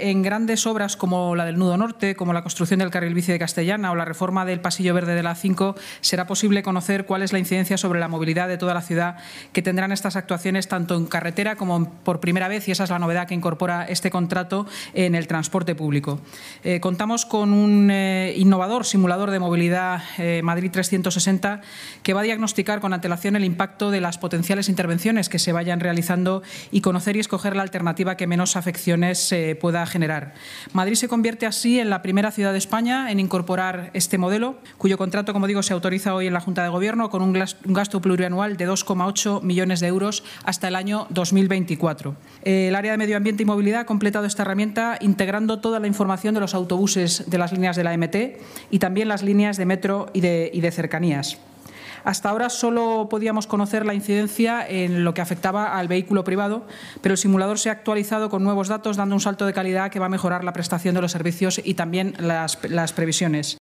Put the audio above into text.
En grandes obras como la del Nudo Norte, como la construcción del carril bici de Castellana o la reforma del Pasillo Verde de la A5, será posible conocer cuál es la incidencia sobre la movilidad de toda la ciudad que tendrán estas actuaciones tanto en carretera como por primera vez, y esa es la novedad que incorpora este contrato, en el transporte público. Contamos con un innovador simulador de movilidad Madrid 360 que va a diagnosticar con antelación el impacto de las potenciales intervenciones que se vayan realizando y conocer y escoger la alternativa que menos afecciones pueda generar. Madrid se convierte así en la primera ciudad de España en incorporar este modelo, cuyo contrato, como digo, se autoriza hoy en la Junta de Gobierno con un gasto plurianual de 2,8 millones de euros hasta el año 2024. El área de Medio Ambiente y Movilidad ha completado esta herramienta integrando toda la información de los autobuses de las líneas de la MT y también las líneas de metro y de cercanías. Hasta ahora solo podíamos conocer la incidencia en lo que afectaba al vehículo privado, pero el simulador se ha actualizado con nuevos datos, dando un salto de calidad que va a mejorar la prestación de los servicios y también las previsiones.